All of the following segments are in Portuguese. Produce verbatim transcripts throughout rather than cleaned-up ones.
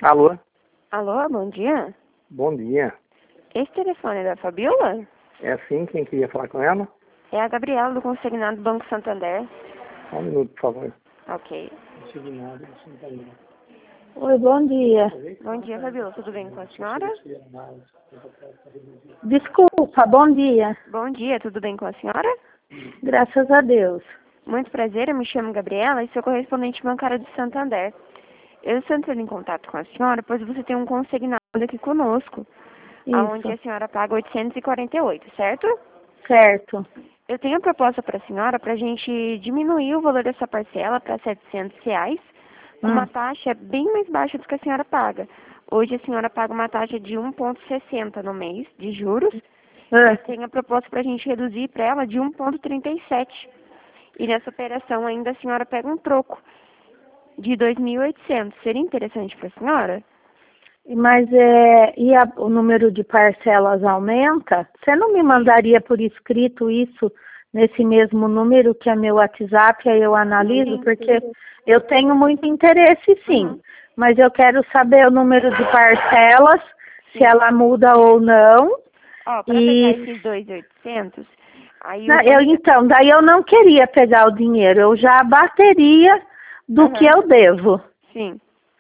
Alô? Alô, bom dia. Bom dia. Esse telefone é da Fabiola? É sim, quem queria falar com ela? É a Gabriela do Consignado Banco Santander. Só um minuto, por favor. Ok. Consignado do Santander. Oi, bom dia. Bom dia, Fabiola. Tudo bem com a senhora? Desculpa, bom dia. Bom dia, tudo bem com a senhora? Graças a Deus. Muito prazer, eu me chamo Gabriela e sou correspondente bancária do Santander. Eu estou entrando em contato com a senhora, pois você tem um consignado aqui conosco, onde a Isso, senhora paga oitocentos e quarenta e oito, certo? certo. Eu tenho a proposta para a senhora para a gente diminuir o valor dessa parcela para setecentos reais, com uma Hum. taxa bem mais baixa do que a senhora paga. Hoje a senhora paga uma taxa de um vírgula sessenta no mês de juros. Ah, Eu tenho a proposta para a gente reduzir para ela de um vírgula trinta e sete. E nessa operação ainda a senhora pega um troco de dois mil e oitocentos. Seria interessante para a senhora? Mas é, e a- o número de parcelas aumenta? Você não me mandaria por escrito isso nesse mesmo número que é meu WhatsApp, aí eu analiso? Porque eu tenho muito interesse, sim. Uhum. Mas eu quero saber o número de parcelas, se ela muda ou não. Ó, para pegar E esses dois mil e oitocentos, aí Não, o eu, consignado... então, daí eu não queria pegar o dinheiro, eu já abateria do que eu devo. Sim.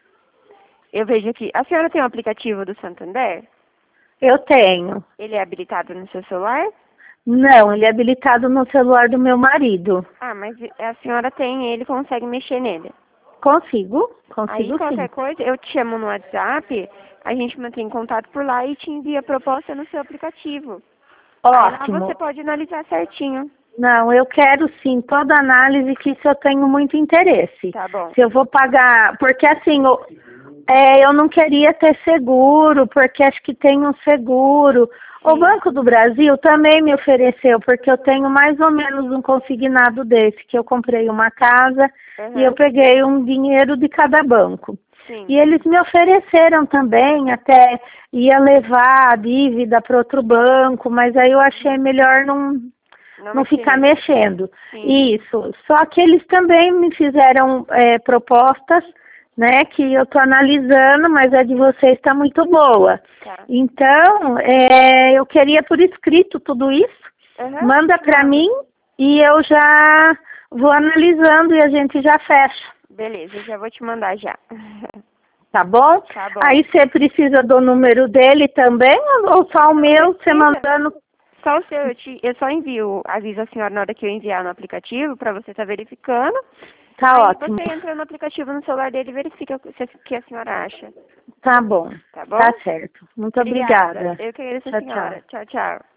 Eu vejo aqui. A senhora tem o aplicativo do Santander? Eu tenho. Ele é habilitado no seu celular? Não, ele é habilitado no celular do meu marido. Ah, mas a senhora tem, ele consegue mexer nele. Consigo, Aí, consigo sim. qualquer coisa, eu te chamo no WhatsApp, a gente mantém contato por lá e te envia a proposta no seu aplicativo. Aí lá Ótimo. você pode analisar certinho. Não, eu quero sim, toda análise, que isso eu tenho muito interesse. Tá bom. Se eu vou pagar, porque assim, eu, é, eu não queria ter seguro, porque acho que tem um seguro. O Sim. Banco do Brasil também me ofereceu, porque eu tenho mais ou menos um consignado desse, que eu comprei uma casa Uhum. e eu peguei um dinheiro de cada banco. Sim. E eles me ofereceram também, até ia levar a dívida para outro banco, mas aí eu achei melhor não, Não, não mexer ficar nele. mexendo. Sim. Isso. Só que eles também me fizeram é, propostas, né, que eu estou analisando, mas a de vocês está muito boa. Tá. Então, é, eu queria por escrito tudo isso. Uhum. Manda para Manda. mim e eu já vou analisando e a gente já fecha. Beleza, eu já vou te mandar já. Tá bom? Tá bom. Aí você precisa do número dele também ou só o meu, você mandando? Só o seu, eu, te, eu só envio, aviso a senhora na hora que eu enviar no aplicativo para você estar verificando. Tá Aí ótimo. você entra no aplicativo no celular dele e verifica o que o que a senhora acha. Tá bom. Tá bom? Tá certo. Muito obrigada. Eu que agradeço a Tchau, senhora. tchau. Tchau, tchau.